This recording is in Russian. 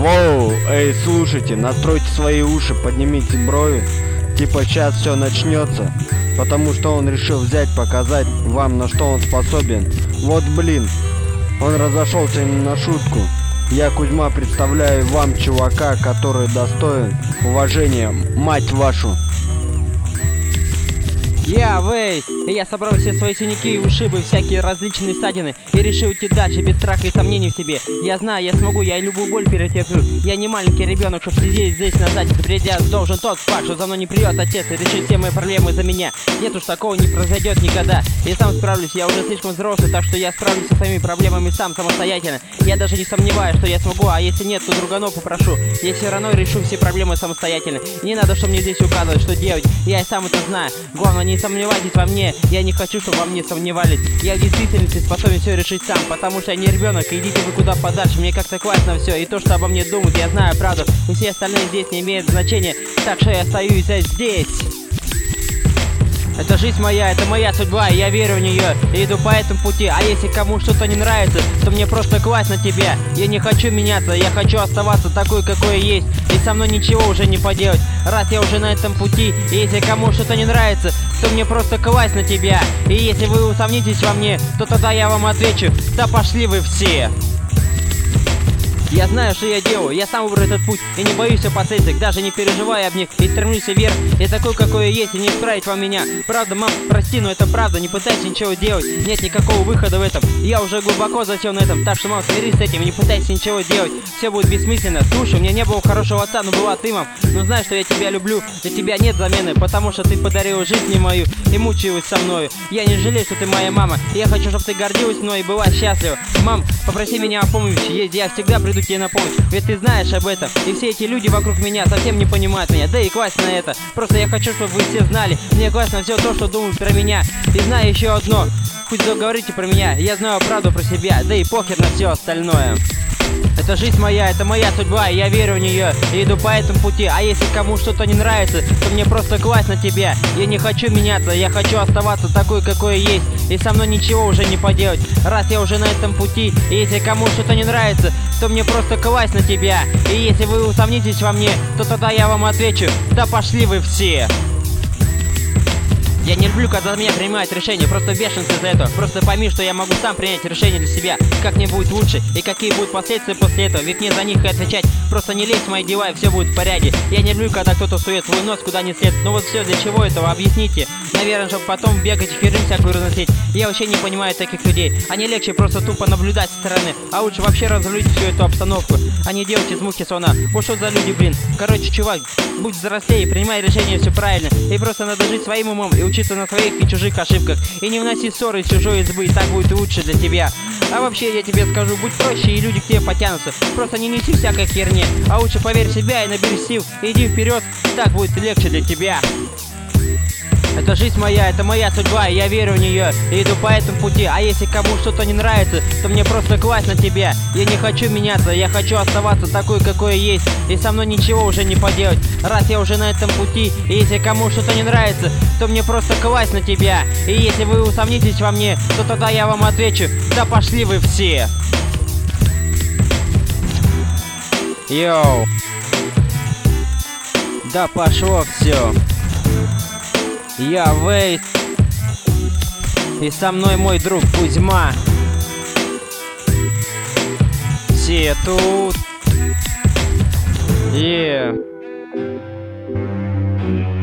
Воу, эй, слушайте, настройте свои уши, поднимите брови. Типа сейчас все начнется, потому что он решил взять, показать вам, на что он способен. Вот блин, он разошелся не на шутку. Я, Кузьма, представляю вам чувака, который достоин уважения, мать вашу. Я Вейс, и я собрал все свои синяки и ушибы, всякие различные ссадины, и решил идти дальше без страха и сомнений в себе. Я знаю, я смогу, я любую боль перетерплю. Я не маленький ребенок, чтоб сидеть здесь на заднице, придя, должен тот факт, что за мной не придет отец и решит все мои проблемы за меня. Нет уж, такого не произойдет никогда. Я сам справлюсь, я уже слишком взрослый, так что я справлюсь со своими проблемами сам, самостоятельно. Я даже не сомневаюсь, что я смогу, а если нет, то друганов попрошу. Я все равно решу все проблемы самостоятельно. Не надо, чтобы мне здесь указывать, что делать. Я и сам это знаю. Главное, не сомневайтесь во мне, я не хочу, чтобы во мне сомневались. Я в действительности способен все решить сам, потому что я не ребенок, идите вы куда подальше, мне как-то классно все. И то, что обо мне думают, я знаю правду, и все остальные здесь не имеют значения, так что я остаюсь здесь. Это жизнь моя, это моя судьба, и я верю в нее, и иду по этому пути. А если кому что-то не нравится, то мне просто класть на тебя. Я не хочу меняться, я хочу оставаться такой, какой я есть, и со мной ничего уже не поделать, раз я уже на этом пути. И если кому что-то не нравится, то мне просто класть на тебя. И если вы усомнитесь во мне, то тогда я вам отвечу: да пошли вы все. Я знаю, что я делаю, я сам выбрал этот путь и не боюсь последствий, даже не переживая об них, и стремлюсь вверх. Я такой, какой я есть, и не исправить вам меня. Правда, мам, прости, но это правда, не пытайся ничего делать, нет никакого выхода в этом. Я уже глубоко засел на этом, так что, мам, смирись с этим и не пытайся ничего делать. Все будет бессмысленно. Слушай, у меня не было хорошего отца, но была ты, мам. Но знай, что я тебя люблю, для тебя нет замены, потому что ты подарила жизнь мне мою и мучилась со мною. Я не жалею, что ты моя мама, и я хочу, чтобы ты гордилась мной и была счастлива. Мам, попроси меня о помощи, я всегда приду тебе на помощь, ведь ты знаешь об этом. И все эти люди вокруг меня совсем не понимают меня, да и класть на это. Просто я хочу, чтобы вы все знали, мне классно все то, что думают про меня. И знаю еще одно, хоть говорите про меня, я знаю правду про себя, да и похер на все остальное. Это жизнь моя, это моя судьба, и я верю в нее, и иду по этому пути. А если кому что-то не нравится, то мне просто класть на тебя. Я не хочу меняться, я хочу оставаться такой, какой я есть, и со мной ничего уже не поделать, раз я уже на этом пути. И если кому что-то не нравится, то мне просто класть на тебя. И если вы усомнитесь во мне, то тогда я вам отвечу: да пошли вы все. Я не люблю, когда за меня принимают решения, просто бешенство за это. Просто пойми, что я могу сам принять решение для себя, как мне будет лучше и какие будут последствия после этого, ведь мне за них и отвечать. Просто не лезь в мои дела, и все будет в порядке. Я не люблю, когда кто-то сует свой нос куда не след. Но вот все, для чего этого, объясните. Наверное, чтобы потом бегать и херню всякую разносить. Я вообще не понимаю таких людей. Они легче просто тупо наблюдать со стороны, а лучше вообще разрулить всю эту обстановку, а не делать из мухи слона. Вот что за люди, блин. Короче, чувак, будь взрослее, принимай решение все правильно, и просто надо жить своим умом и учиться на своих и чужих ошибках, и не вноси ссоры из чужой избы, и так будет лучше для тебя. А вообще, я тебе скажу, будь проще, и люди к тебе потянутся. Просто не неси всякой херни, а лучше поверь в себя и наберись сил, и иди вперед, так будет легче для тебя. Это жизнь моя, это моя судьба, и я верю в нее, и иду по этому пути. А если кому что-то не нравится, то мне просто класть на тебя. Я не хочу меняться, я хочу оставаться такой, какой я есть, и со мной ничего уже не поделать, раз я уже на этом пути. И если кому что-то не нравится, то мне просто класть на тебя. И если вы усомнитесь во мне, то тогда я вам отвечу: да пошли вы все. Йоу. Да пошло все. Я Вейс, и со мной мой друг Кузьма. Все тут.